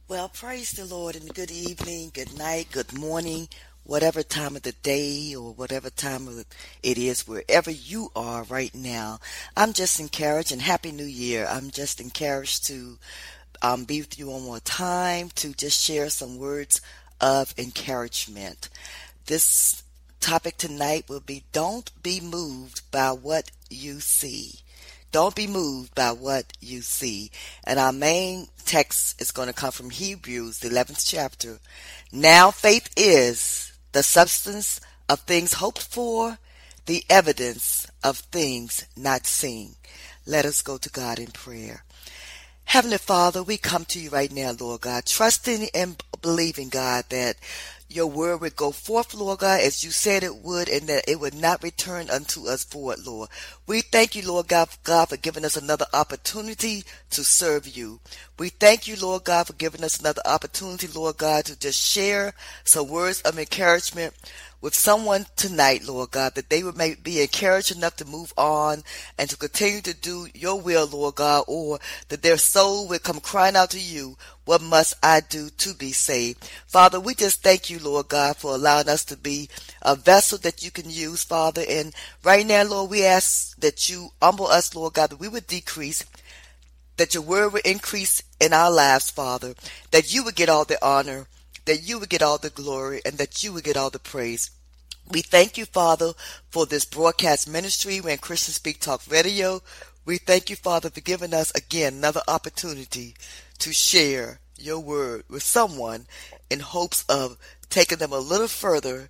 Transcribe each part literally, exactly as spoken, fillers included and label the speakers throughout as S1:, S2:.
S1: Well, praise the Lord and good evening, good night, good morning, whatever time of the day or whatever time of it is, wherever you are right now. I'm just encouraged and Happy New Year. I'm just encouraged to um, be with you one more time to just share some words of encouragement. This topic tonight will be don't be moved by what you see. Don't be moved by what you see. And our main text is going to come from Hebrews, the eleventh chapter. Now faith is the substance of things hoped for, the evidence of things not seen. Let us go to God in prayer. Heavenly Father, we come to you right now, Lord God, trusting and believing, God, that your word would go forth, Lord God, as you said it would, and that it would not return unto us void, Lord. We thank you, Lord God, God, for giving us another opportunity to serve you. We thank you, Lord God, for giving us another opportunity, Lord God, to just share some words of encouragement with someone tonight, Lord God, that they would may be encouraged enough to move on and to continue to do your will, Lord God, or that their soul would come crying out to you, what must I do to be saved? Father, we just thank you, Lord God, for allowing us to be a vessel that you can use, Father. And right now, Lord, we ask that you humble us, Lord God, that we would decrease, that your word would increase in our lives, Father, that you would get all the honor, that you would get all the glory, and that you would get all the praise. We thank you, Father, for this broadcast ministry when Christian Speak Talk Radio. We thank you, Father, for giving us again another opportunity to share your word with someone in hopes of taking them a little further,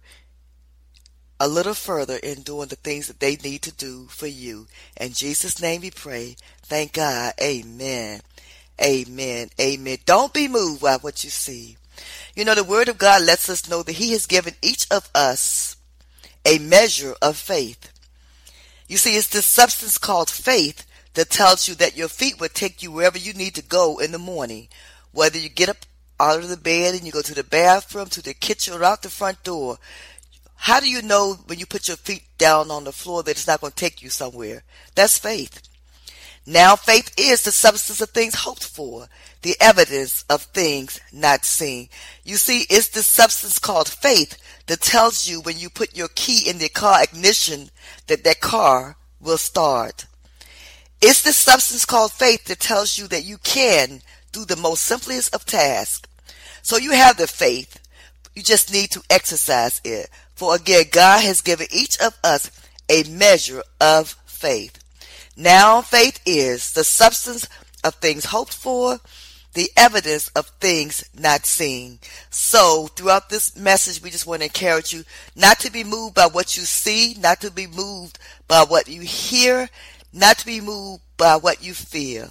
S1: a little further in doing the things that they need to do for you. In Jesus' name we pray. Thank God. Amen. Amen. Amen. Don't be moved by what you see. You know, the word of God lets us know that he has given each of us a measure of faith. You see, it's this substance called faith that tells you that your feet will take you wherever you need to go in the morning. Whether you get up out of the bed and you go to the bathroom, to the kitchen, or out the front door. How do you know when you put your feet down on the floor that it's not going to take you somewhere? That's faith. Now faith is the substance of things hoped for, the evidence of things not seen. You see, it's the substance called faith that tells you when you put your key in the car ignition that that car will start. It's the substance called faith that tells you that you can do the most simplest of tasks. So you have the faith. You just need to exercise it. For again, God has given each of us a measure of faith. Now faith is the substance of things hoped for, the evidence of things not seen. So throughout this message, we just want to encourage you not to be moved by what you see, not to be moved by what you hear, not to be moved by what you feel.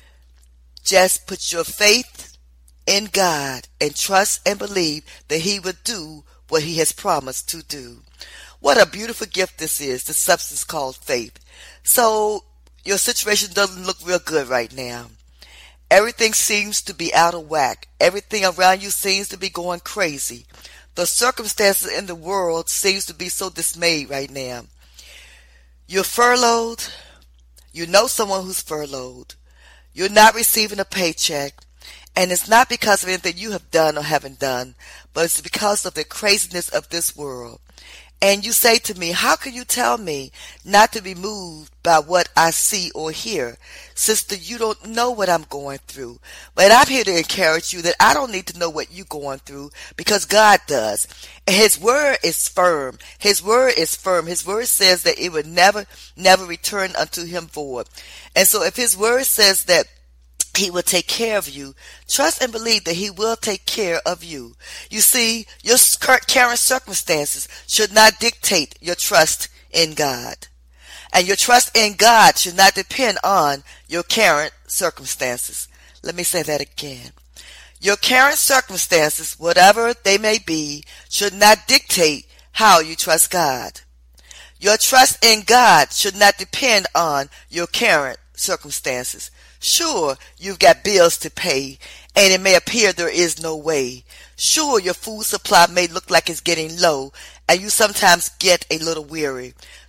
S1: Just put your faith in God and trust and believe that he will do what he has promised to do. What a beautiful gift this is, the substance called faith. So your situation doesn't look real good right now. Everything seems to be out of whack. Everything around you seems to be going crazy. The circumstances in the world seems to be so dismayed right now. You're furloughed. You know someone who's furloughed. You're not receiving a paycheck. And it's not because of anything you have done or haven't done, but it's because of the craziness of this world. And you say to me, how can you tell me not to be moved by what I see or hear? Sister, you don't know what I'm going through. But I'm here to encourage you that I don't need to know what you're going through because God does. And his word is firm. His word is firm. His word says that it would never, never return unto him void. And so if his word says that he will take care of you, trust and believe that he will take care of you. You see, your current circumstances should not dictate your trust in God. And your trust in God should not depend on your current circumstances. Let me say that again. Your current circumstances, whatever they may be, should not dictate how you trust God. Your trust in God should not depend on your current circumstances. Sure, you've got bills to pay, and it may appear there is no way. Sure, your food supply may look like it's getting low, and you sometimes get a little weary.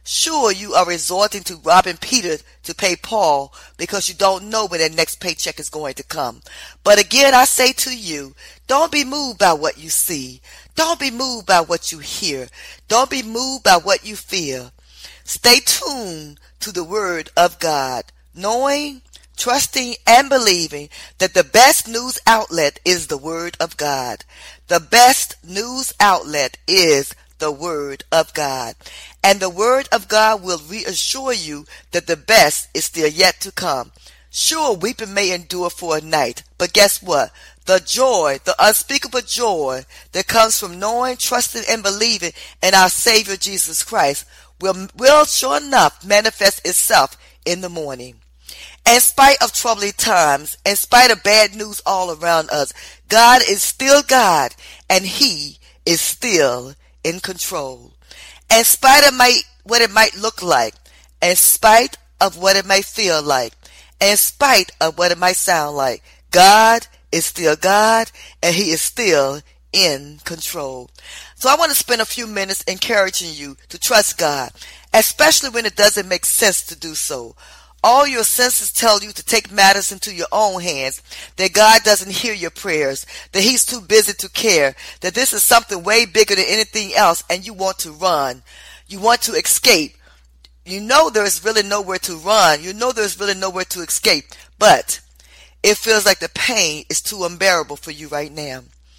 S1: Sure, you are resorting to robbing Peter to pay Paul because you don't know when their next paycheck is going to come. But again, I say to you, don't be moved by what you see. Don't be moved by what you hear. Don't be moved by what you feel. Stay tuned to the word of God, knowing, trusting, and believing that the best news outlet is the word of God. The best news outlet is the word of God. And the word of God will reassure you that the best is still yet to come. Sure, weeping may endure for a night, but guess what? The joy, the unspeakable joy that comes from knowing, trusting, and believing in our Savior Jesus Christ will, will sure enough manifest itself in the morning. In spite of troubling times, in spite of bad news all around us, God is still God, and He is still in control. In spite of my, what it might look like, in spite of what it may feel like, in spite of what it might sound like, God is still God, and He is still in control. So I want to spend a few minutes encouraging you to trust God, especially when it doesn't make sense to do so. All your senses tell you to take matters into your own hands, that God doesn't hear your prayers, that He's too busy to care, that this is something way bigger than anything else, and you want to run. You want to escape. You know there is really nowhere to run. You know there is really nowhere to escape, but it feels like the pain is too unbearable for you right now.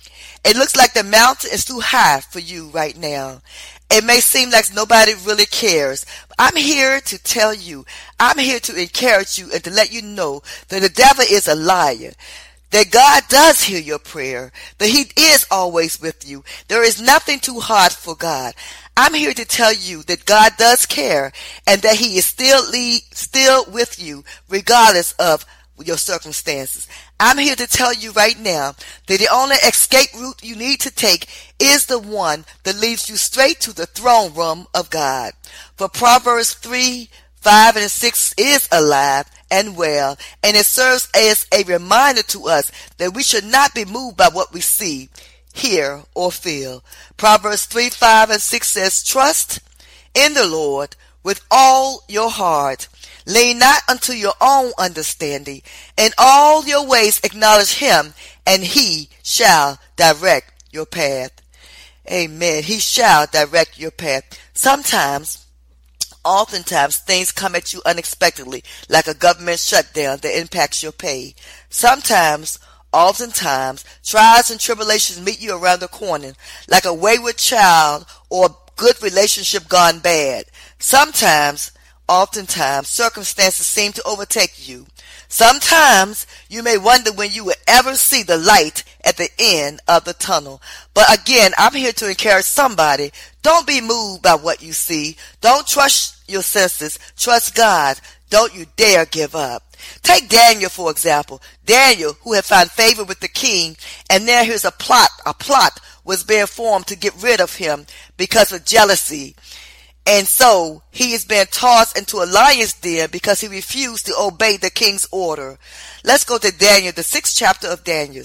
S1: It looks like the mountain is too high for you right now. It may seem like nobody really cares. I'm here to tell you, I'm here to encourage you and to let you know that the devil is a liar, that God does hear your prayer, that He is always with you. There is nothing too hard for God. I'm here to tell you that God does care and that He is still lead, still with you regardless of your circumstances. I'm here to tell you right now that the only escape route you need to take is the one that leads you straight to the throne room of God. For Proverbs three, five, and six is alive and well, and it serves as a reminder to us that we should not be moved by what we see, hear, or feel. Proverbs three, five, and six says, trust in the Lord with all your heart. Lean not unto your own understanding. In all your ways acknowledge Him, and He shall direct your path. Amen. He shall direct your path. Sometimes, oftentimes, things come at you unexpectedly, like a government shutdown that impacts your pay. Sometimes, oftentimes, trials and tribulations meet you around the corner, like a wayward child or a good relationship gone bad. Sometimes, Oftentimes, circumstances seem to overtake you. Sometimes, you may wonder when you will ever see the light at the end of the tunnel. But again, I'm here to encourage somebody. Don't be moved by what you see. Don't trust your senses. Trust God. Don't you dare give up. Take Daniel, for example. Daniel, who had found favor with the king, and there here's a plot. A plot was being formed to get rid of him because of jealousy. And so he is being tossed into a lion's den because he refused to obey the king's order. Let's go to Daniel, the sixth chapter of Daniel.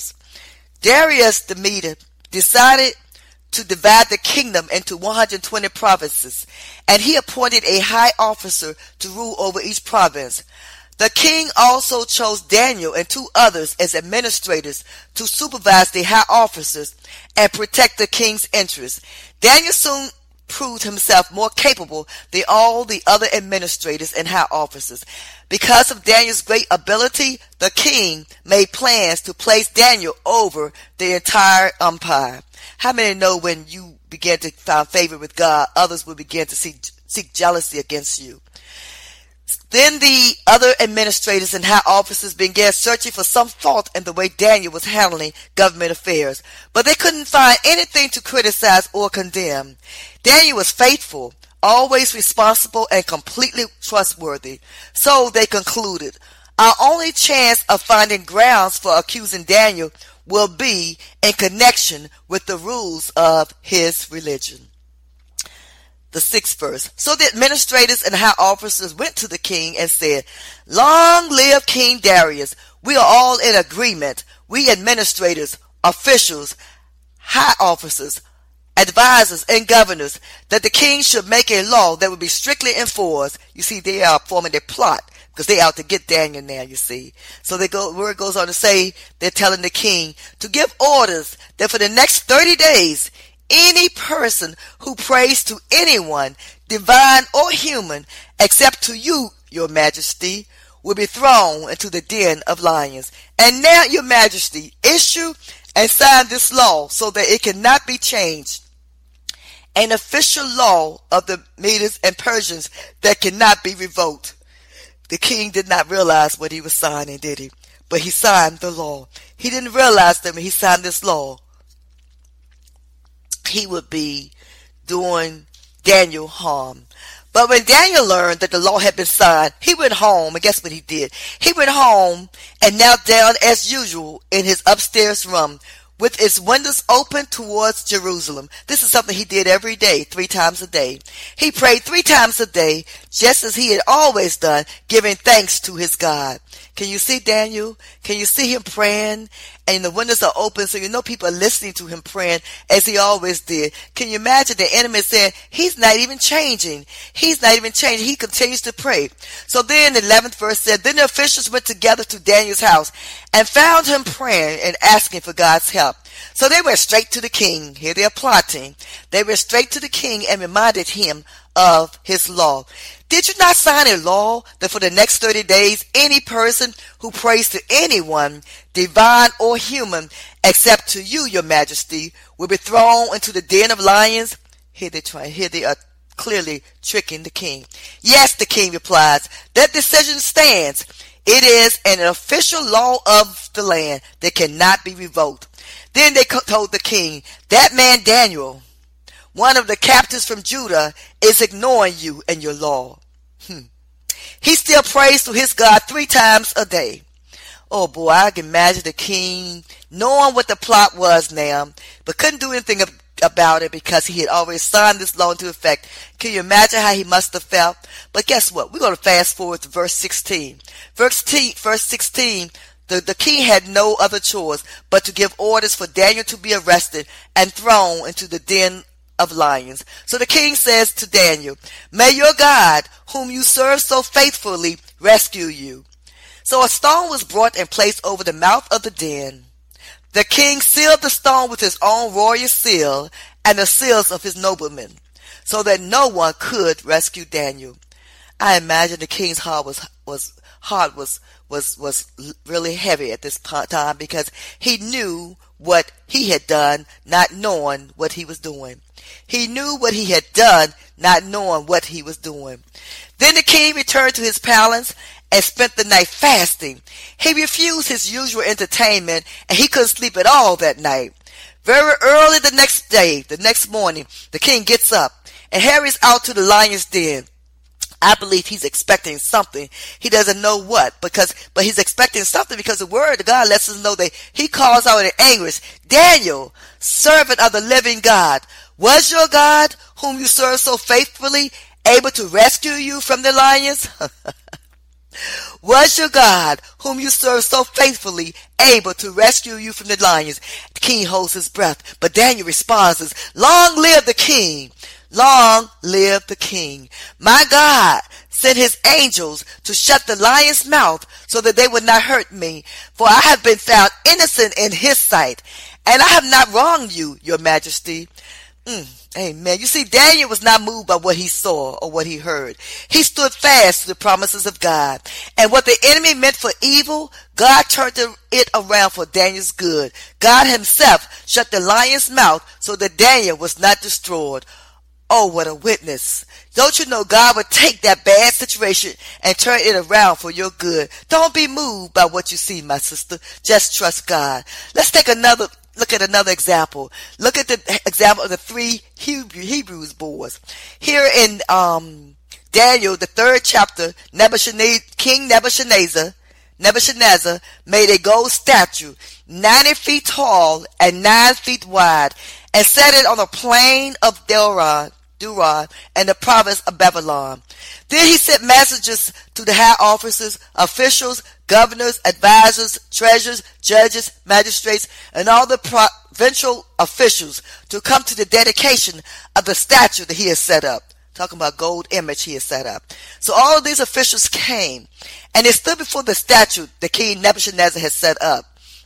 S1: Darius the Mede decided to divide the kingdom into one hundred twenty provinces, and he appointed a high officer to rule over each province. The king also chose Daniel and two others as administrators to supervise the high officers and protect the king's interests. Daniel soon proved himself more capable than all the other administrators and high officers. Because of Daniel's great ability, the king made plans to place Daniel over the entire empire. How many know when you begin to find favor with God, others will begin to seek, seek jealousy against you? Then the other administrators and high officers began searching for some fault in the way Daniel was handling government affairs, but they couldn't find anything to criticize or condemn. Daniel was faithful, always responsible, and completely trustworthy. So they concluded, our only chance of finding grounds for accusing Daniel will be in connection with the rules of his religion. The sixth verse. So the administrators and high officers went to the king and said, long live King Darius. We are all in agreement. We administrators, officials, high officers, advisors, and governors that the king should make a law that would be strictly enforced. You see, they are forming their plot because they out to get Daniel now, you see. So they go, word goes on to say, they're telling the king to give orders that for the next thirty days, any person who prays to anyone, divine or human, except to you, your majesty, will be thrown into the den of lions. And now, your majesty, issue and sign this law so that it cannot be changed. An official law of the Medes and Persians that cannot be revoked. The king did not realize what he was signing, did he? But he signed the law. He didn't realize that when he signed this law, he would be doing Daniel harm. But when Daniel learned that the law had been signed, he went home, and guess what he did? He went home and knelt down as usual in his upstairs room with its windows open towards Jerusalem. This is something he did every day, three times a day. He prayed three times a day, just as he had always done, giving thanks to his God. Can you see Daniel? Can you see him praying? And the windows are open, so you know people are listening to him praying as he always did. Can you imagine the enemy saying, he's not even changing. He's not even changing. He continues to pray. So then the eleventh verse said, then the officials went together to Daniel's house and found him praying and asking for God's help. So they went straight to the king. Here they are plotting. They went straight to the king and reminded him of his law. Did you not sign a law that for the next thirty days, any person who prays to anyone, divine or human, except to you, your majesty, will be thrown into the den of lions? Here they try, here they are clearly tricking the king. Yes, the king replies, that decision stands. It is an official law of the land that cannot be revoked. Then they told the king, that man Daniel, one of the captives from Judah, is ignoring you and your law. Hmm. He still prays to his God three times a day. Oh boy, I can imagine the king knowing what the plot was now, but couldn't do anything about it because he had already signed this law into effect. Can you imagine how he must have felt? But guess what? We're going to fast forward to verse sixteen. Verse, t- verse sixteen, the, the king had no other choice but to give orders for Daniel to be arrested and thrown into the den of lions. So the king says to Daniel, may your God, whom you serve so faithfully, rescue you. So a stone was brought and placed over the mouth of the den. The king sealed the stone with his own royal seal and the seals of his noblemen, so that no one could rescue Daniel. I imagine the king's heart was was heart was was was really heavy at this time because he knew what he had done, not knowing what he was doing. He knew what he had done, not knowing what he was doing. Then the king returned to his palace and spent the night fasting. He refused his usual entertainment, and he couldn't sleep at all that night. Very early the next day, the next morning, the king gets up and hurries out to the lion's den. I believe he's expecting something. He doesn't know what, because, but he's expecting something because the word of God lets us know that he calls out in anguish, Daniel, servant of the living God, was your God, whom you serve so faithfully, able to rescue you from the lions? Was your God, whom you serve so faithfully, able to rescue you from the lions? The king holds his breath, but Daniel responds, long live the king. Long live the king. My God sent his angels to shut the lion's mouth so that they would not hurt me, for I have been found innocent in his sight, and I have not wronged you, your majesty. Mm. Amen. You see, Daniel was not moved by what he saw or what he heard. He stood fast to the promises of God. And what the enemy meant for evil, God turned it around for Daniel's good. God himself shut the lion's mouth so that Daniel was not destroyed. Oh, what a witness. Don't you know God would take that bad situation and turn it around for your good? Don't be moved by what you see, my sister. Just trust God. Let's take another Look at another example. Look at the example of the three Hebrew, Hebrews boys. Here in um, Daniel, the third chapter, Nebuchadnezzar, King Nebuchadnezzar, Nebuchadnezzar made a gold statue, ninety feet tall and nine feet wide, and set it on a plain of Dura, Dura, and the province of Babylon. Then he sent messages to the high officers, officials, governors, advisors, treasurers, judges, magistrates, and all the provincial officials to come to the dedication of the statue that he has set up. Talking about gold image he has set up. So all of these officials came, and they stood before the statue that King Nebuchadnezzar had set up.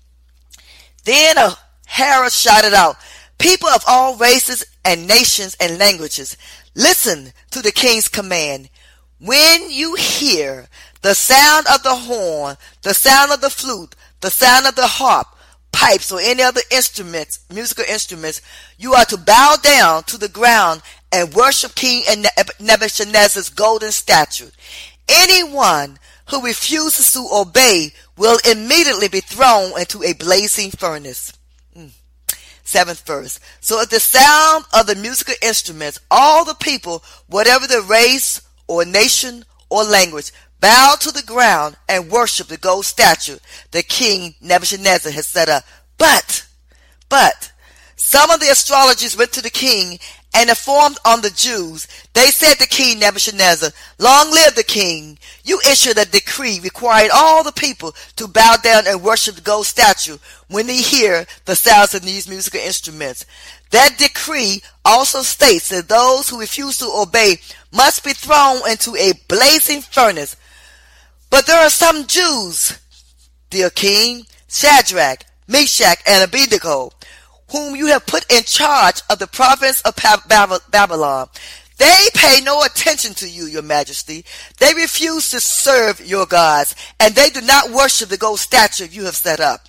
S1: Then a herald shouted out, "People of all races and nations and languages, listen to the king's command. When you hear the sound of the horn, the sound of the flute, the sound of the harp, pipes, or any other instruments, musical instruments, you are to bow down to the ground and worship King Nebuchadnezzar's golden statue. Anyone who refuses to obey will immediately be thrown into a blazing furnace." Mm. Seventh verse. So at the sound of the musical instruments, all the people, whatever their race or nation or language, bowed to the ground and worshiped the gold statue that King Nebuchadnezzar had set up. But, but, some of the astrologers went to the king and informed on the Jews. They said to King Nebuchadnezzar, "Long live the king. You issued a decree requiring all the people to bow down and worship the gold statue when they hear the sounds of these musical instruments. That decree also states that those who refuse to obey must be thrown into a blazing furnace. But there are some Jews, dear king, Shadrach, Meshach, and Abednego, whom you have put in charge of the province of Babylon. They pay no attention to you, your majesty. They refuse to serve your gods, and they do not worship the gold statue you have set up."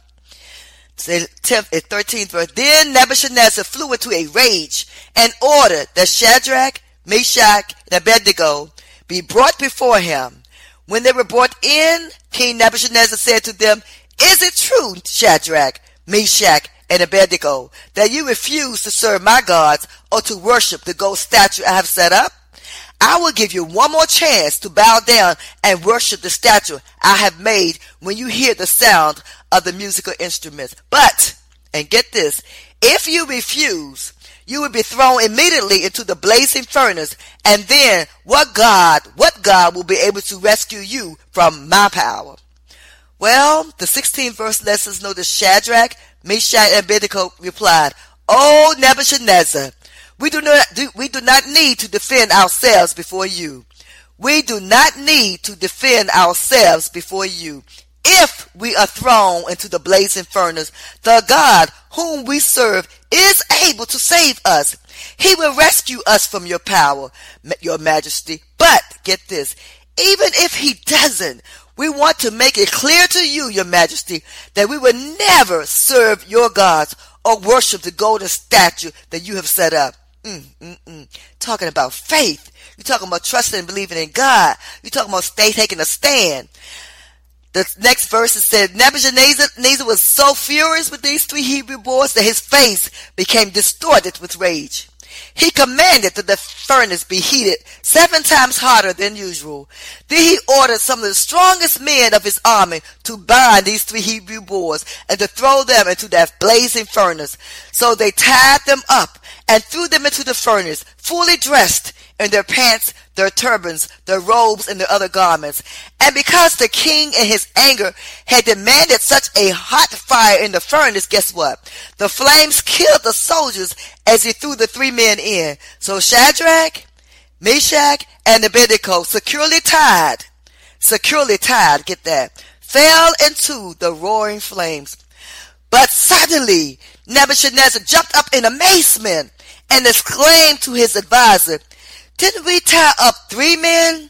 S1: tenth and thirteenth verse. Then Nebuchadnezzar flew into a rage and ordered that Shadrach, Meshach, and Abednego be brought before him. When they were brought in, King Nebuchadnezzar said to them, "Is it true, Shadrach, Meshach, and Abednego, that you refuse to serve my gods or to worship the gold statue I have set up? I will give you one more chance to bow down and worship the statue I have made when you hear the sound of the musical instruments. But," and get this, "if you refuse, you will be thrown immediately into the blazing furnace, and then what God, what God will be able to rescue you from my power?" Well, the sixteenth verse lets us know that Shadrach, Meshach, and Abednego replied, "O Nebuchadnezzar, we do not do, we do not need to defend ourselves before you. We do not need to defend ourselves before you. If we are thrown into the blazing furnace, the God whom we serve is able to save us. He will rescue us from your power, your majesty. But, get this, even if he doesn't, we want to make it clear to you, your majesty, that we will never serve your gods or worship the golden statue that you have set up." Mm, mm, mm. Talking about faith. You're talking about trusting and believing in God. You're talking about stay taking a stand. The next verse said, Nebuchadnezzar was so furious with these three Hebrew boys that his face became distorted with rage. He commanded that the furnace be heated seven times hotter than usual. Then he ordered some of the strongest men of his army to bind these three Hebrew boys and to throw them into that blazing furnace. So they tied them up and threw them into the furnace, fully dressed in their pants, their turbans, their robes, and their other garments. And because the king in his anger had demanded such a hot fire in the furnace, guess what? The flames killed the soldiers as he threw the three men in. So Shadrach, Meshach, and Abednego, securely tied, securely tied, get that, fell into the roaring flames. But suddenly Nebuchadnezzar jumped up in amazement and exclaimed to his advisor, "Didn't we tie up three men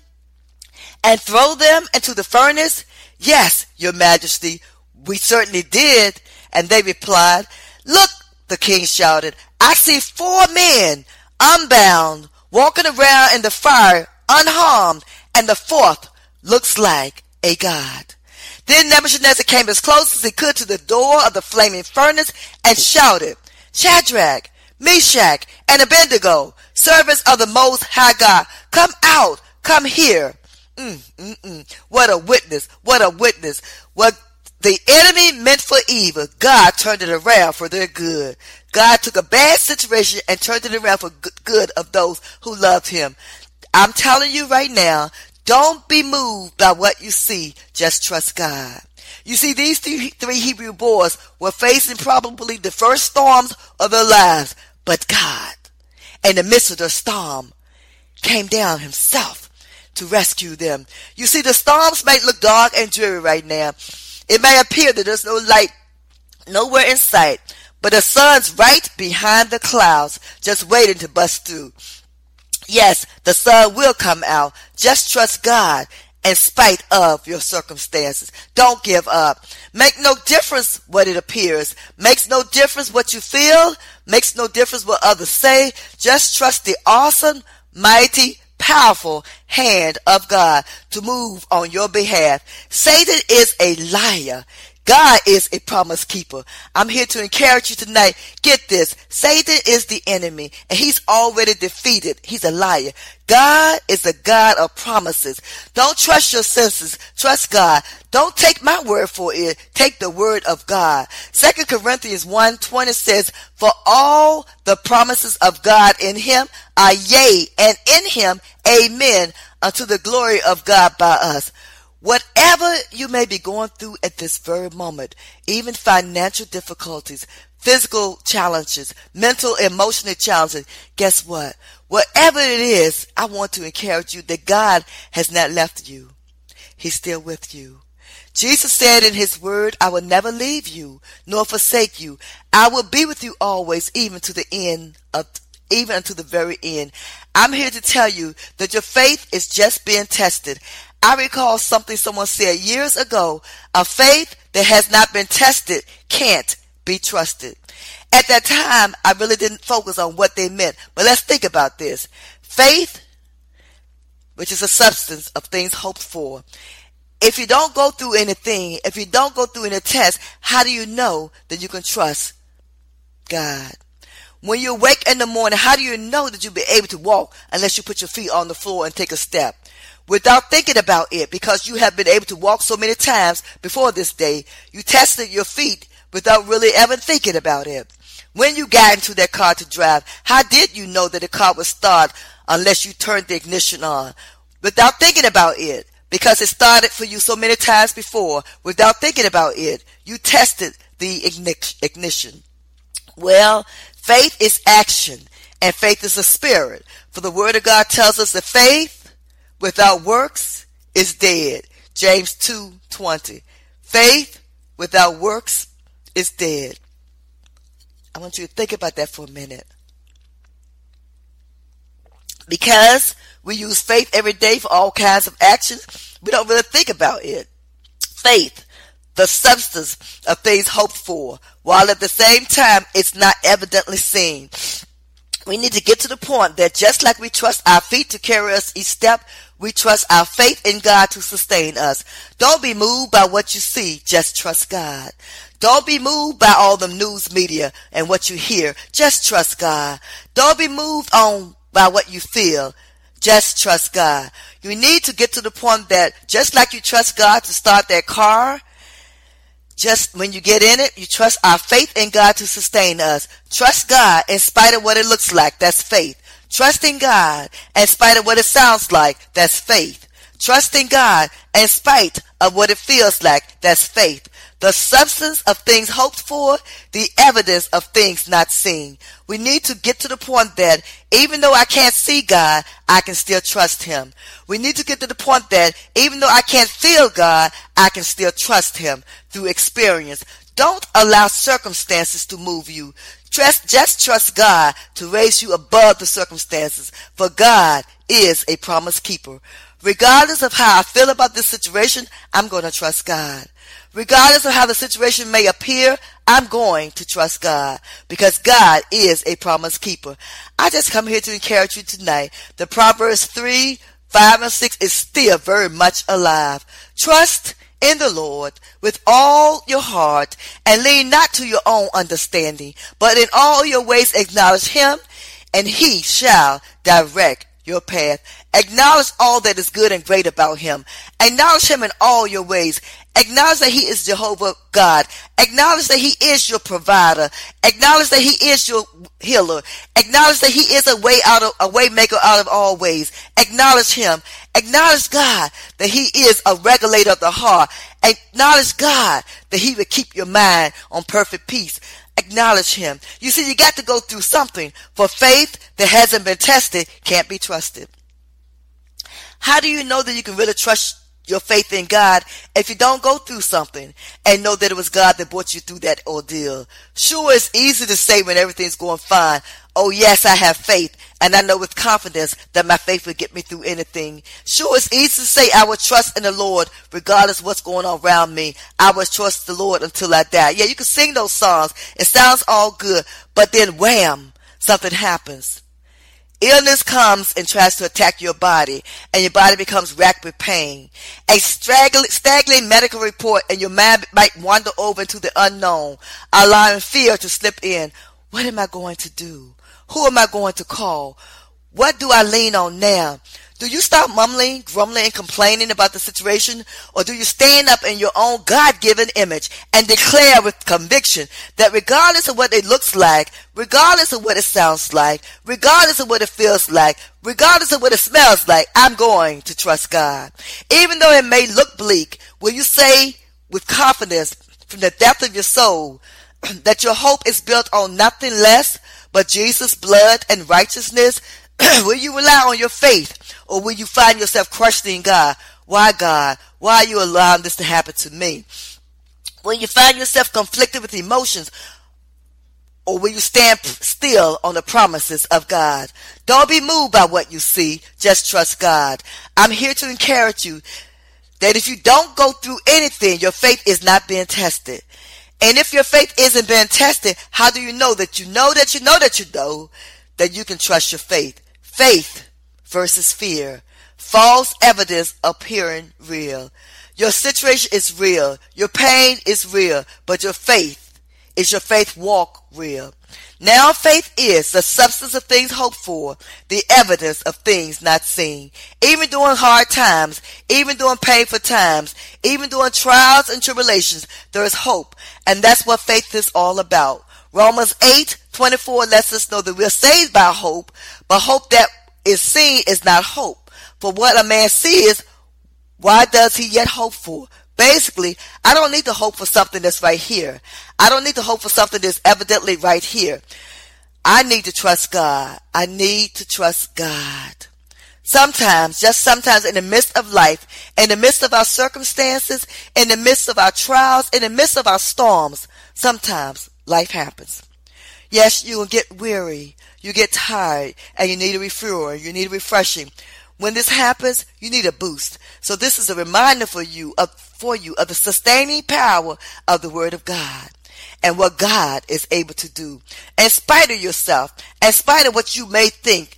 S1: and throw them into the furnace?" "Yes, your majesty, we certainly did." And they replied, "Look," the king shouted, "I see four men unbound walking around in the fire unharmed, and the fourth looks like a god." Then Nebuchadnezzar came as close as he could to the door of the flaming furnace and shouted, "Shadrach, Meshach, and Abednego, servants of the Most High God, come out, come here." Mm, mm, mm. What a witness, what a witness. What the enemy meant for evil, God turned it around for their good. God took a bad situation and turned it around for good of those who loved him. I'm telling you right now, don't be moved by what you see, just trust God. You see, these three, three Hebrew boys were facing probably the first storms of their lives, but God, in the midst of the storm, came down himself to rescue them. You see, the storms may look dark and dreary right now. It may appear that there's no light nowhere in sight, but the sun's right behind the clouds, just waiting to bust through. Yes, the sun will come out. Just trust God in spite of your circumstances. Don't give up. Make no difference what it appears. Makes no difference what you feel. Makes no difference what others say. Just trust the awesome, mighty, powerful hand of God to move on your behalf. Satan is a liar. God is a promise keeper. I'm here to encourage you tonight. Get this. Satan is the enemy, and he's already defeated. He's a liar. God is a God of promises. Don't trust your senses. Trust God. Don't take my word for it. Take the word of God. Second Corinthians one twenty says, for all the promises of God in him are yea, and in him amen, unto the glory of God by us. Whatever you may be going through at this very moment, even financial difficulties, physical challenges, mental, emotional challenges, guess what? Whatever it is, I want to encourage you that God has not left you. He's still with you. Jesus said in his word, I will never leave you nor forsake you. I will be with you always, even to the end of even unto the very end. I'm here to tell you that your faith is just being tested. I recall something someone said years ago, a faith that has not been tested can't be trusted. At that time, I really didn't focus on what they meant, but let's think about this. Faith, which is a substance of things hoped for. If you don't go through anything, if you don't go through any test, how do you know that you can trust God? When you wake in the morning, how do you know that you'll be able to walk unless you put your feet on the floor and take a step? Without thinking about it, because you have been able to walk so many times before this day, you tested your feet without really ever thinking about it. When you got into that car to drive, how did you know that the car would start unless you turned the ignition on? Without thinking about it, because it started for you so many times before. Without thinking about it, you tested the ignition. Well, faith is action, and faith is a spirit. For the word of God tells us that faith without works is dead. James two twenty. Faith without works is dead. I want you to think about that for a minute. Because we use faith every day for all kinds of actions, we don't really think about it. Faith, the substance of things hoped for, while at the same time it's not evidently seen. We need to get to the point that just like we trust our feet to carry us each step, we trust our faith in God to sustain us. Don't be moved by what you see, just trust God. Don't be moved by all the news media and what you hear, just trust God. Don't be moved on by what you feel, just trust God. You need to get to the point that just like you trust God to start that car, just when you get in it, you trust our faith in God to sustain us. Trust God in spite of what it looks like. That's faith. Trusting God in spite of what it sounds like. That's faith. Trusting God in spite of what it feels like. That's faith. The substance of things hoped for, the evidence of things not seen. We need to get to the point that even though I can't see God, I can still trust him. We need to get to the point that even though I can't feel God, I can still trust him through experience. Don't allow circumstances to move you. Trust, just trust God to raise you above the circumstances, for God is a promise keeper. Regardless of how I feel about this situation, I'm going to trust God. Regardless of how the situation may appear, I'm going to trust God because God is a promise keeper. I just come here to encourage you tonight. The Proverbs three, five, and six is still very much alive. Trust in the Lord with all your heart and lean not to your own understanding, but in all your ways acknowledge him, and he shall direct your path. Acknowledge all that is good and great about him. Acknowledge him in all your ways. Acknowledge that he is Jehovah God. Acknowledge that he is your provider. Acknowledge that he is your healer. Acknowledge that he is a way out of a way maker out of all ways. Acknowledge him. Acknowledge God that he is a regulator of the heart. Acknowledge God that he will keep your mind on perfect peace. Acknowledge him. You see, you got to go through something, for faith that hasn't been tested can't be trusted. How do you know that you can really trust your faith in God if you don't go through something and know that it was God that brought you through that ordeal? Sure, it's easy to say when everything's going fine, oh yes, I have faith, and I know with confidence that my faith will get me through anything. Sure, it's easy to say I will trust in the Lord regardless of what's going on around me. I will trust the Lord until I die. Yeah, you can sing those songs. It sounds all good, but then wham, something happens. Illness comes and tries to attack your body, and your body becomes racked with pain. A straggling, staggering medical report, and your mind might wander over into the unknown, allowing fear to slip in. What am I going to do? Who am I going to call? What do I lean on now? Do you stop mumbling, grumbling, and complaining about the situation? Or do you stand up in your own God-given image and declare with conviction that regardless of what it looks like, regardless of what it sounds like, regardless of what it feels like, regardless of what it smells like, I'm going to trust God? Even though it may look bleak, will you say with confidence from the depth of your soul that your hope is built on nothing less but Jesus' blood and righteousness? Will you rely on your faith, or will you find yourself questioning God? Why, God? Why are you allowing this to happen to me? Will you find yourself conflicted with emotions, or will you stand still on the promises of God? Don't be moved by what you see. Just trust God. I'm here to encourage you that if you don't go through anything, your faith is not being tested. And if your faith isn't being tested, how do you know that you know that you know that you know that you can trust your faith? Faith versus fear. False evidence appearing real. Your situation is real. Your pain is real. But your faith, is your faith walk real? Now faith is the substance of things hoped for, the evidence of things not seen. Even during hard times, even during painful times, even during trials and tribulations, there is hope. And that's what faith is all about. Romans eight twenty-four lets us know that we're saved by hope, but hope that is seen is not hope. For what a man sees, why does he yet hope for? Basically, I don't need to hope for something that's right here. I don't need to hope for something that's evidently right here. I need to trust God. I need to trust God. Sometimes, just sometimes in the midst of life, in the midst of our circumstances, in the midst of our trials, in the midst of our storms, sometimes life happens. Yes, you will get weary, you get tired, and you need a refuel, you need a refreshing. When this happens, you need a boost. So this is a reminder for you of for you of the sustaining power of the Word of God and what God is able to do. In spite of yourself, in spite of what you may think,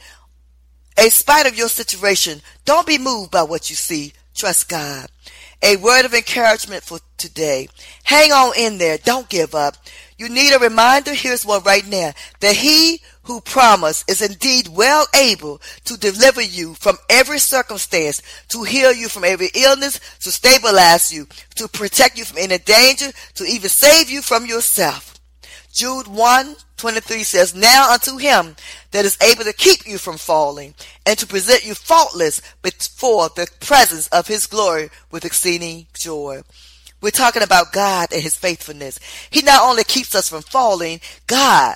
S1: in spite of your situation, don't be moved by what you see. Trust God. A word of encouragement for today. Hang on in there. Don't give up. You need a reminder. Here's one right now. That he who promised is indeed well able to deliver you from every circumstance, to heal you from every illness, to stabilize you, to protect you from any danger, to even save you from yourself. Jude one twenty-three says, now unto him that is able to keep you from falling and to present you faultless before the presence of his glory with exceeding joy. We're talking about God and his faithfulness. He not only keeps us from falling, God,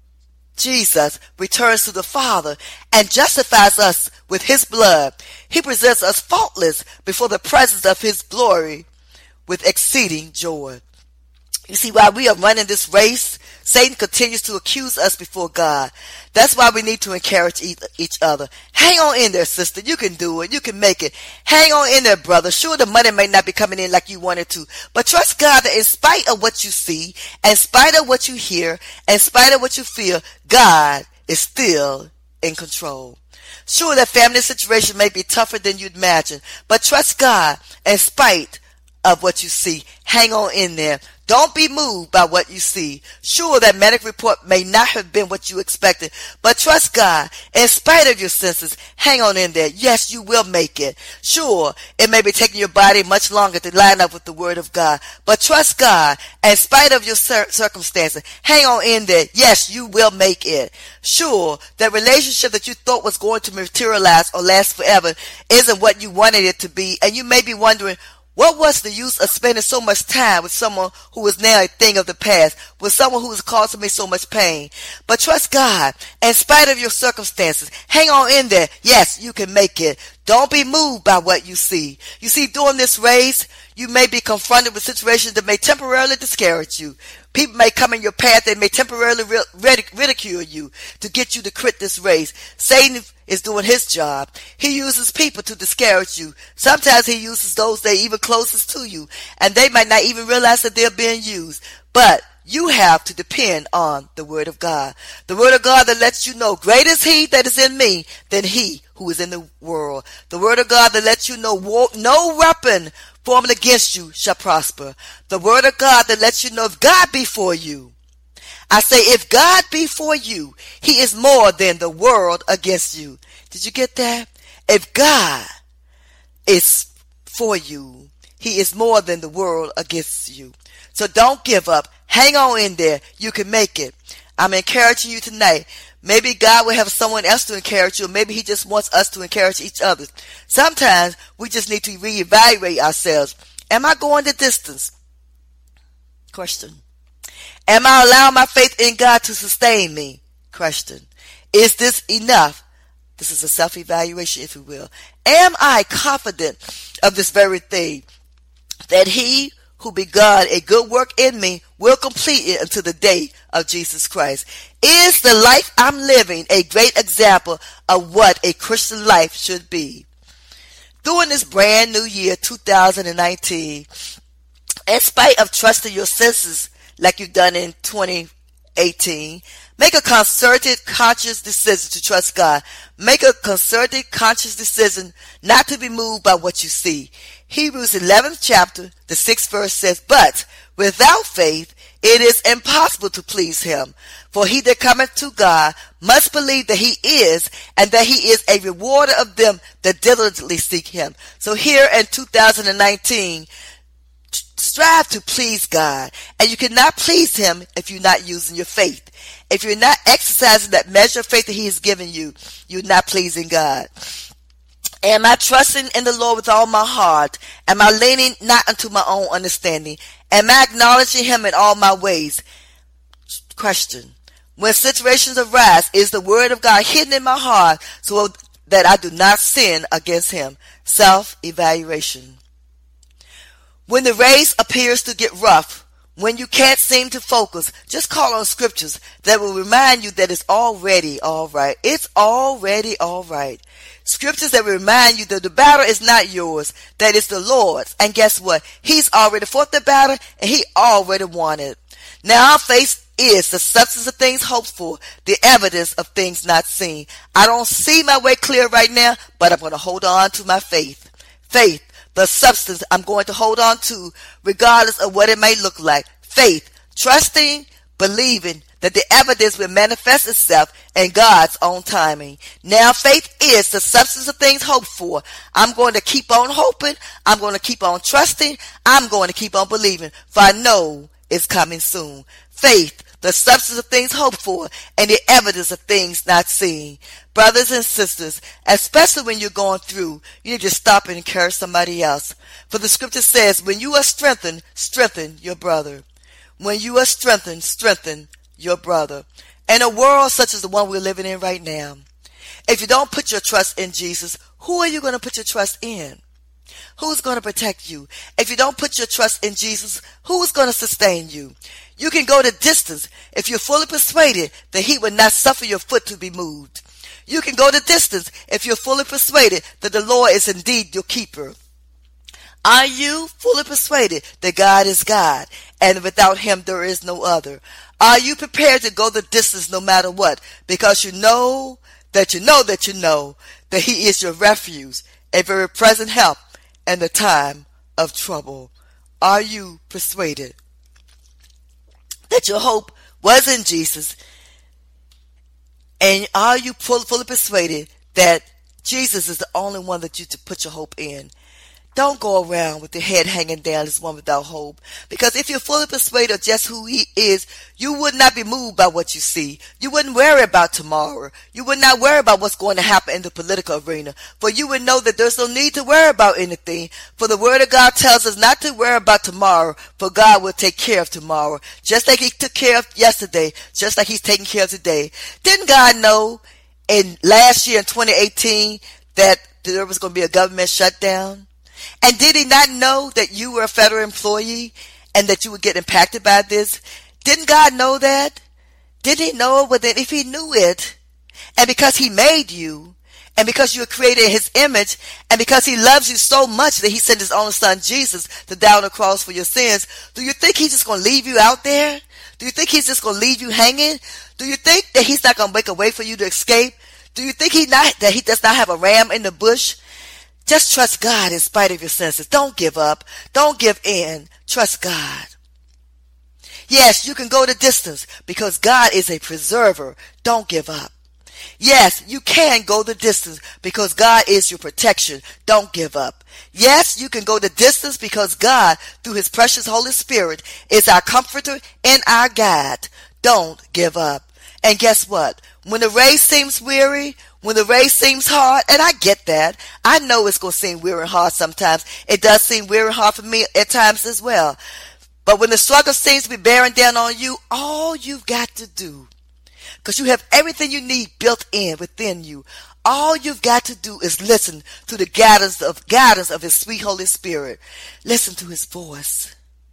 S1: Jesus, returns to the Father and justifies us with his blood. He presents us faultless before the presence of his glory with exceeding joy. You see, while we are running this race, Satan continues to accuse us before God. That's why we need to encourage each other. Hang on in there, sister. You can do it. You can make it. Hang on in there, brother. Sure, the money may not be coming in like you wanted to, but trust God that in spite of what you see, in spite of what you hear, in spite of what you feel, God is still in control. Sure, that family situation may be tougher than you'd imagine, but trust God in spite of what you see. Hang on in there. Don't be moved by what you see. Sure, that medical report may not have been what you expected, but trust God. In spite of your senses, hang on in there. Yes, you will make it. Sure, it may be taking your body much longer to line up with the word of God, but trust God. In spite of your cir- circumstances, hang on in there. Yes, you will make it. Sure, that relationship that you thought was going to materialize or last forever isn't what you wanted it to be, and you may be wondering, what was the use of spending so much time with someone who is now a thing of the past, with someone who has caused me so much pain? But trust God. In spite of your circumstances, hang on in there. Yes, you can make it. Don't be moved by what you see. You see, during this race, you may be confronted with situations that may temporarily discourage you. People may come in your path. They may temporarily ridicule you to get you to quit this race. Satan is doing his job. He uses people to discourage you. Sometimes he uses those that are even closest to you, and they might not even realize that they're being used. But you have to depend on the word of God. The word of God that lets you know, greater is he that is in me than he who is in the world. The word of God that lets you know, no weapon formed against you shall prosper. The word of God that lets you know, if God be for you, I say, if God be for you, he is more than the world against you. Did you get that? If God is for you, he is more than the world against you. So don't give up. Hang on in there. You can make it. I'm encouraging you tonight. Maybe God will have someone else to encourage you. Or maybe he just wants us to encourage each other. Sometimes we just need to reevaluate ourselves. Am I going the distance? Question. Am I allowing my faith in God to sustain me? Question. Is this enough? This is a self-evaluation, if you will. Am I confident of this very thing, that he who begun a good work in me will complete it until the day of Jesus Christ? Is the life I'm living a great example of what a Christian life should be? During this brand new year, two thousand nineteen, in spite of trusting your senses like you've done in twenty eighteen, make a concerted, conscious decision to trust God. Make a concerted, conscious decision not to be moved by what you see. Hebrews eleventh chapter, the sixth verse says, but without faith it is impossible to please him. For he that cometh to God must believe that he is, and that he is a rewarder of them that diligently seek him. So here in two thousand nineteen, strive to please God. And you cannot please him if you're not using your faith. If you're not exercising that measure of faith that he has given you, you're not pleasing God. Am I trusting in the Lord with all my heart? Am I leaning not unto my own understanding? Am I acknowledging him in all my ways? Question. When situations arise, is the word of God hidden in my heart so that I do not sin against him? Self-evaluation. When the race appears to get rough, when you can't seem to focus, just call on scriptures that will remind you that it's already all right. It's already all right. Scriptures that will remind you that the battle is not yours, that it's the Lord's. And guess what? He's already fought the battle and he already won it. Now our faith is the substance of things hoped for, the evidence of things not seen. I don't see my way clear right now, but I'm going to hold on to my faith. Faith. The substance I'm going to hold on to regardless of what it may look like. Faith, trusting, believing that the evidence will manifest itself in God's own timing. Now faith is the substance of things hoped for. I'm going to keep on hoping. I'm going to keep on trusting. I'm going to keep on believing, for I know it's coming soon. Faith, the substance of things hoped for, and the evidence of things not seen. Brothers and sisters, especially when you're going through, you need to stop and encourage somebody else. For the scripture says, when you are strengthened, strengthen your brother. When you are strengthened, strengthen your brother. In a world such as the one we're living in right now, if you don't put your trust in Jesus, who are you going to put your trust in? Who's going to protect you? If you don't put your trust in Jesus, who's going to sustain you? You can go the distance if you're fully persuaded that he will not suffer your foot to be moved. You can go the distance if you're fully persuaded that the Lord is indeed your keeper. Are you fully persuaded that God is God and without him there is no other? Are you prepared to go the distance no matter what? Because you know that you know that you know that he is your refuge, a very present help in the time of trouble. are you persuaded that your hope was in Jesus? And are you fully, fully persuaded that Jesus is the only one that you to put your hope in? Don't go around with your head hanging down as one without hope. Because if you're fully persuaded of just who he is, you would not be moved by what you see. You wouldn't worry about tomorrow. You would not worry about what's going to happen in the political arena. For you would know that there's no need to worry about anything. For the word of God tells us not to worry about tomorrow, for God will take care of tomorrow. Just like he took care of yesterday, just like he's taking care of today. Didn't God know in last year in twenty eighteen that there was going to be a government shutdown? And did he not know that you were a federal employee and that you would get impacted by this? Didn't God know that? Didn't he know it? Well, then if he knew it, and because he made you, and because you were created in his image, and because he loves you so much that he sent his only son Jesus to die on the cross for your sins, do you think he's just going to leave you out there? Do you think he's just going to leave you hanging? Do you think that he's not going to make a way for you to escape? Do you think he not that he does not have a ram in the bush? Just trust God in spite of your senses. Don't give up. Don't give in. Trust God. Yes, you can go the distance because God is a preserver. Don't give up. Yes, you can go the distance because God is your protection. Don't give up. Yes, you can go the distance because God, through his precious Holy Spirit, is our comforter and our guide. Don't give up. And guess what? When the race seems weary, when the race seems hard, and I get that. I know it's going to seem weary and hard sometimes. It does seem weary and hard for me at times as well. But when the struggle seems to be bearing down on you, all you've got to do, because you have everything you need built in within you, all you've got to do is listen to the guidance of guidance of his sweet Holy Spirit. Listen to his voice.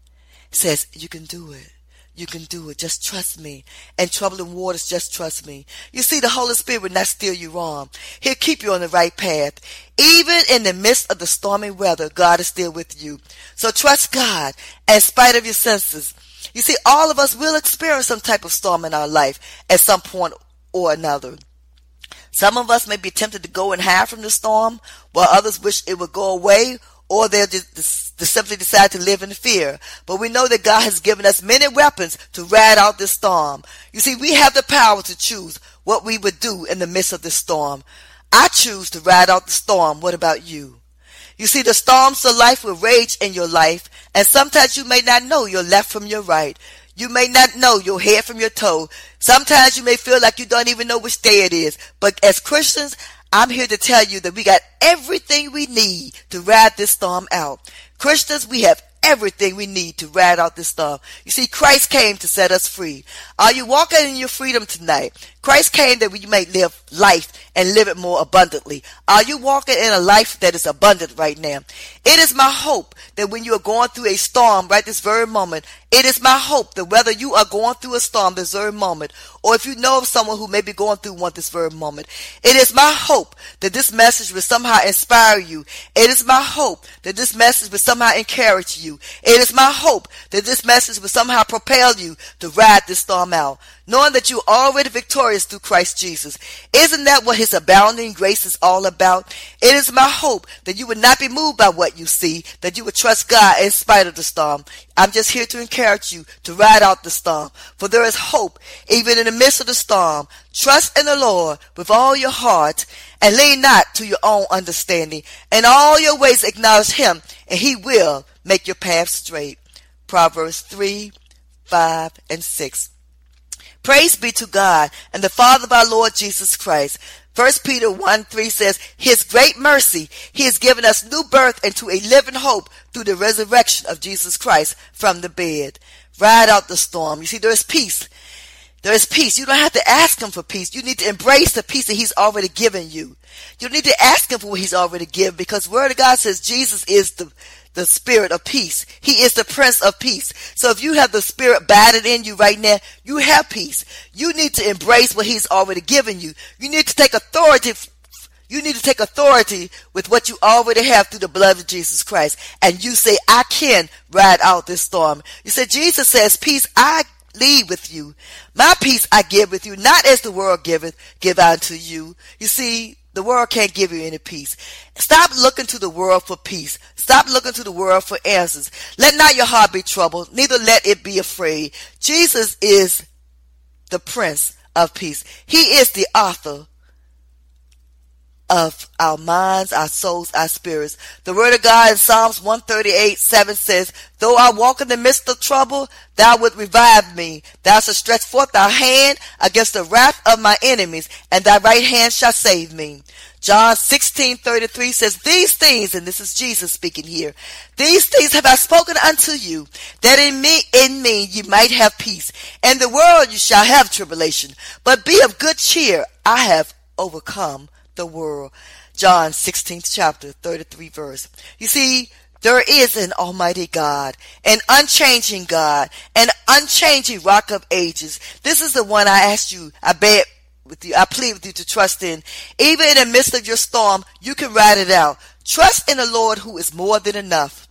S1: It says, you can do it. You can do it. Just trust me. And troubling waters, just trust me. You see, the Holy Spirit will not steer you wrong. He'll keep you on the right path. Even in the midst of the stormy weather, God is still with you. So trust God in spite of your senses. You see, all of us will experience some type of storm in our life at some point or another. Some of us may be tempted to go and hide from the storm, while others wish it would go away, or they'll just, just simply decide to live in fear. But we know that God has given us many weapons to ride out this storm. You see, we have the power to choose what we would do in the midst of this storm. I choose to ride out the storm. What about you? You see, the storms of life will rage in your life, and sometimes you may not know your left from your right. You may not know your head from your toe. Sometimes you may feel like you don't even know which day it is. But as Christians, I'm here to tell you that we got everything we need to ride this storm out. Christians, we have everything we need to ride out this storm. You see, Christ came to set us free. Are you walking in your freedom tonight? Christ came that we may live life and live it more abundantly. Are you walking in a life that is abundant right now? It is my hope that when you are going through a storm right this very moment, it is my hope that whether you are going through a storm this very moment, or if you know of someone who may be going through one this very moment, it is my hope that this message will somehow inspire you. It is my hope that this message will somehow encourage you. It is my hope that this message will somehow propel you to ride this storm out, knowing that you are already victorious through Christ Jesus. Isn't that what his abounding grace is all about? It is my hope that you would not be moved by what you see, that you would trust God in spite of the storm. I'm just here to encourage you to ride out the storm, for there is hope even in the midst of the storm. Trust in the Lord with all your heart, and lean not to your own understanding. In all your ways acknowledge him, and he will make your path straight. Proverbs three, five, and six. Praise be to God and the Father of our Lord Jesus Christ. First Peter one, three says, his great mercy, he has given us new birth into a living hope through the resurrection of Jesus Christ from the dead. Ride out the storm. You see, there is peace. There is peace. You don't have to ask him for peace. You need to embrace the peace that he's already given you. You need to ask him for what he's already given, because the word of God says Jesus is the the spirit of peace. He is the Prince of Peace. So if you have the spirit abiding in you right now, you have peace. You need to embrace what he's already given you. You need to take authority. You need to take authority with what you already have through the blood of Jesus Christ. And you say, I can ride out this storm. You say, Jesus says, peace I leave with you. My peace I give with you, not as the world giveth, give unto you. You see, The world can't give you any peace. Stop looking to the world for peace. Stop looking to the world for answers. Let not your heart be troubled, neither let it be afraid. Jesus is the Prince of Peace. He is the author of our minds, our souls, our spirits. The word of God in Psalms one thirty-eight, seven says, though I walk in the midst of trouble, thou wilt revive me. Thou shalt stretch forth thy hand against the wrath of my enemies, and thy right hand shall save me. John sixteen thirty-three says, these things, and this is Jesus speaking here, these things have I spoken unto you, that in me, in me ye might have peace. In the world you shall have tribulation, but be of good cheer. I have overcome the world. John sixteenth chapter, thirty-three verse. You see, there is an almighty God, an unchanging God, an unchanging rock of ages. This is the one I asked you, I beg with you, I plead with you to trust in. Even in the midst of your storm, you can ride it out. Trust in the Lord who is more than enough.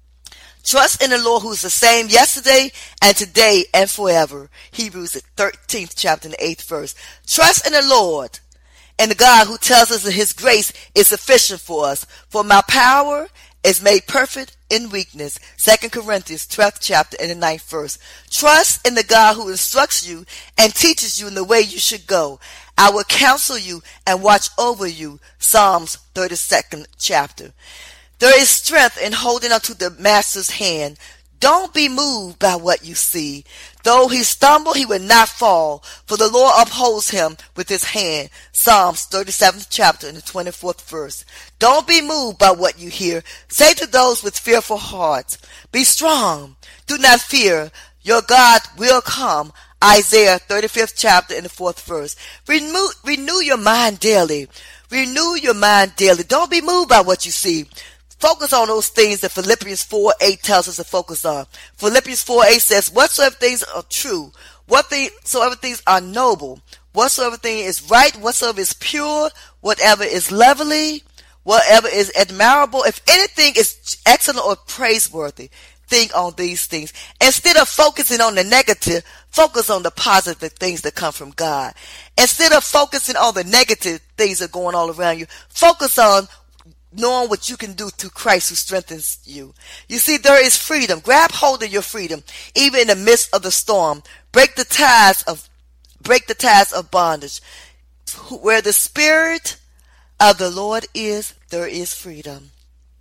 S1: Trust in the Lord who is the same yesterday and today and forever. Hebrews thirteenth chapter and the eighth verse. Trust in the Lord and the God who tells us that his grace is sufficient for us. For my power is made perfect in weakness. Second Corinthians twelfth chapter and the ninth verse. Trust in the God who instructs you and teaches you in the way you should go. I will counsel you and watch over you. Psalms thirty-second chapter. There is strength in holding onto the master's hand. Don't be moved by what you see. Though he stumble, he will not fall, for the Lord upholds him with his hand. Psalms thirty-seventh chapter and the twenty-fourth verse. Don't be moved by what you hear. Say to those with fearful hearts, be strong. Do not fear. Your God will come. Isaiah thirty-fifth chapter and the fourth verse. Renew, renew your mind daily. Renew your mind daily. Don't be moved by what you see. Focus on those things that Philippians four eight tells us to focus on. Philippians four eight says, whatsoever things are true, whatsoever things are noble, whatsoever thing is right, whatsoever is pure, whatever is lovely, whatever is admirable, if anything is excellent or praiseworthy, think on these things. Instead of focusing on the negative, focus on the positive things that come from God. Instead of focusing on the negative things that are going all around you, focus on knowing what you can do through Christ who strengthens you. You see, there is freedom. Grab hold of your freedom, even in the midst of the storm. Break the ties of, break the ties of bondage. Where the Spirit of the Lord is, there is freedom.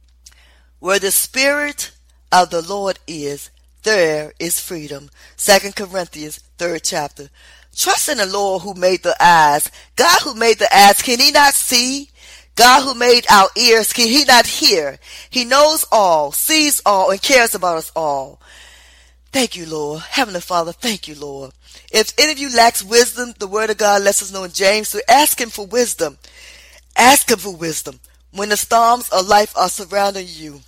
S1: Where the Spirit of the Lord is, there is freedom. Second Corinthians third chapter. Trust in the Lord who made the eyes. God who made the eyes, can he not see? God who made our ears, can he not hear? He knows all, sees all, and cares about us all. Thank you, Lord. Heavenly Father, thank you, Lord. If any of you lacks wisdom, the word of God lets us know in James to ask him for wisdom. Ask him for wisdom. When the storms of life are surrounding you,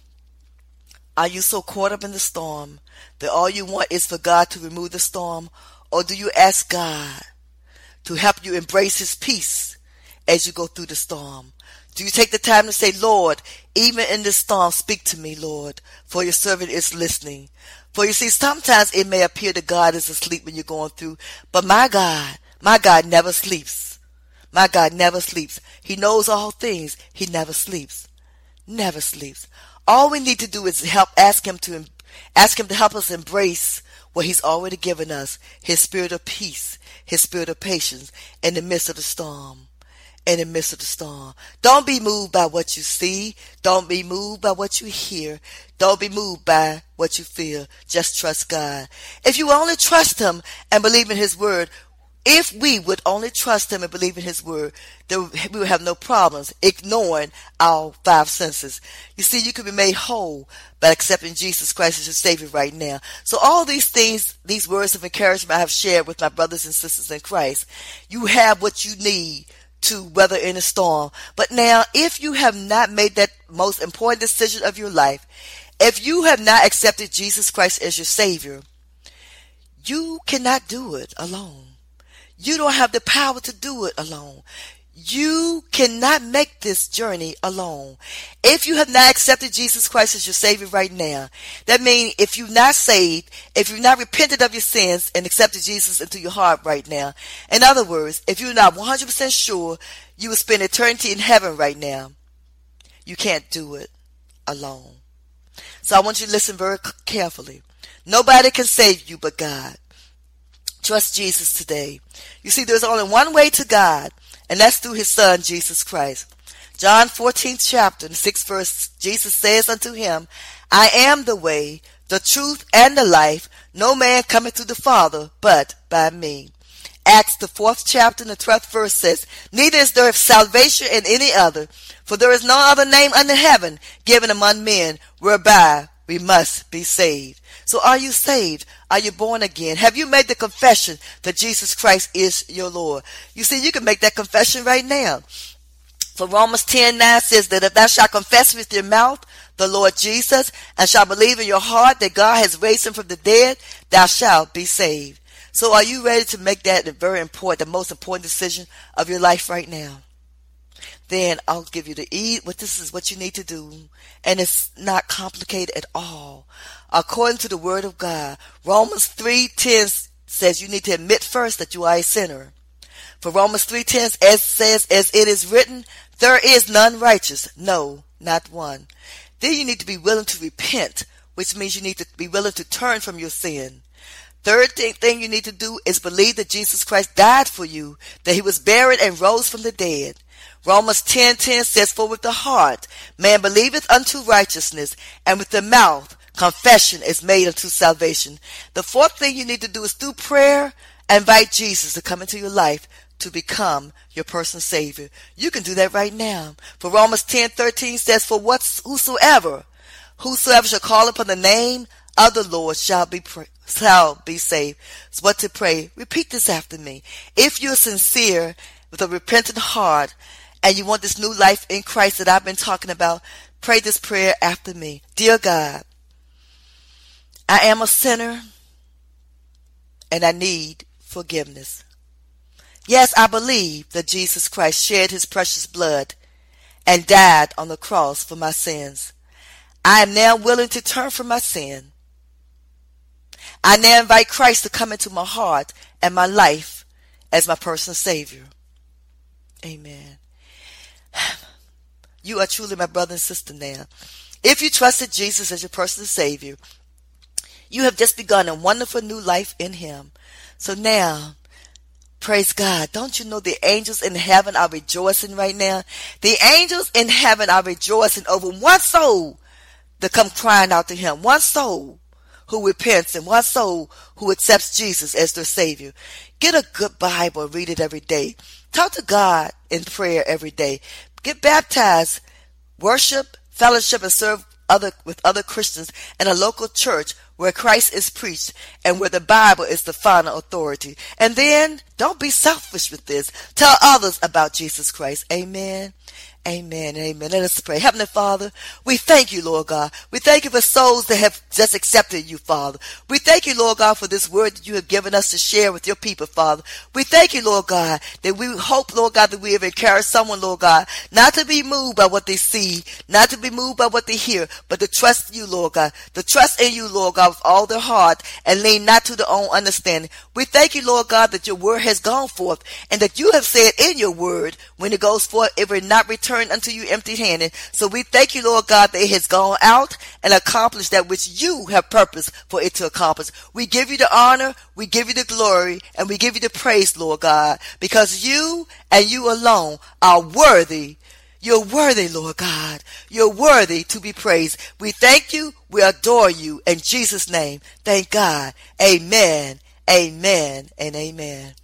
S1: are you so caught up in the storm that all you want is for God to remove the storm? Or do you ask God to help you embrace his peace as you go through the storm? Do you take the time to say, Lord, even in this storm, speak to me, Lord, for your servant is listening. For you see, sometimes it may appear that God is asleep when you're going through, but my God, my God never sleeps. My God never sleeps. He knows all things. He never sleeps. Never sleeps. All we need to do is help, ask him to, ask him to help us embrace what he's already given us, his spirit of peace, his spirit of patience in the midst of the storm. In the midst of the storm. Don't be moved by what you see. Don't be moved by what you hear. Don't be moved by what you feel. Just trust God. If you only trust him and believe in his word, if we would only trust him and believe in his word, then we would have no problems ignoring our five senses. You see, you can be made whole by accepting Jesus Christ as your Savior right now. So all these things, these words of encouragement I have shared with my brothers and sisters in Christ, you have what you need to weather in a storm. But now, if you have not made that most important decision of your life, if you have not accepted Jesus Christ as your Savior, you cannot do it alone. You don't have the power to do it alone. You cannot make this journey alone. If you have not accepted Jesus Christ as your Savior right now, that means if you're not saved, if you've not repented of your sins and accepted Jesus into your heart right now, in other words, if you're not one hundred percent sure you will spend eternity in heaven right now, you can't do it alone. So I want you to listen very carefully. Nobody can save you but God. Trust Jesus today. You see, there's only one way to God, and that's through his son, Jesus Christ. John fourteenth chapter, the sixth verse, Jesus says unto him, I am the way, the truth, and the life. No man cometh to the Father but by me. Acts, the fourth chapter, and the twelfth verse says, Neither is there salvation in any other, for there is no other name under heaven given among men whereby we must be saved. So are you saved? Are you born again? Have you made the confession that Jesus Christ is your Lord? You see, you can make that confession right now. For Romans ten nine says that if thou shalt confess with your mouth the Lord Jesus and shalt believe in your heart that God has raised him from the dead, thou shalt be saved. So are you ready to make that a very important, the most important decision of your life right now? Then I'll give you the E. What this is what you need to do. And it's not complicated at all. According to the word of God, Romans three ten says you need to admit first that you are a sinner. For Romans three ten as says, as it is written, there is none righteous, no, not one. Then you need to be willing to repent, which means you need to be willing to turn from your sin. Third thing, thing you need to do is believe that Jesus Christ died for you, that he was buried and rose from the dead. Romans ten ten says, For with the heart man believeth unto righteousness, and with the mouth confession is made unto salvation. The fourth thing you need to do is through prayer, invite Jesus to come into your life to become your personal Savior. You can do that right now. For Romans ten thirteen says, For what's, whosoever, whosoever shall call upon the name of the Lord shall be shall be saved. So what to pray? Repeat this after me. If you're sincere with a repentant heart and you want this new life in Christ that I've been talking about, pray this prayer after me. Dear God, I am a sinner and I need forgiveness. Yes, I believe that Jesus Christ shed his precious blood and died on the cross for my sins. I am now willing to turn from my sin. I now invite Christ to come into my heart and my life as my personal Savior. Amen. You are truly my brother and sister now. If you trusted Jesus as your personal Savior, you have just begun a wonderful new life in him. So now, praise God. Don't you know the angels in heaven are rejoicing right now? The angels in heaven are rejoicing over one soul that come crying out to him. One soul who repents and one soul who accepts Jesus as their Savior. Get a good Bible and read it every day. Talk to God in prayer every day. Get baptized, worship, fellowship, and serve other with other Christians in a local church where Christ is preached and where the Bible is the final authority. And then don't be selfish with this. Tell others about Jesus Christ. Amen. Amen. Amen. Let us pray. Heavenly Father, we thank you, Lord God. We thank you for souls that have just accepted you, Father. We thank you, Lord God, for this word that you have given us to share with your people, Father. We thank you, Lord God, that we hope, Lord God, that we have encouraged someone, Lord God, not to be moved by what they see, not to be moved by what they hear, but to trust you, Lord God, to trust in you, Lord God, with all their heart and lean not to their own understanding. We thank you, Lord God, that your word has gone forth and that you have said in your word, when it goes forth, it will not return unto you empty-handed. So we thank you, Lord God, that it has gone out and accomplished that which you have purposed for it to accomplish. We give you the honor, we give you the glory, and we give you the praise, Lord God, because you and you alone are worthy. You're worthy, Lord God. You're worthy to be praised. We thank you. We adore you. In Jesus' name, thank God. Amen, amen, and amen.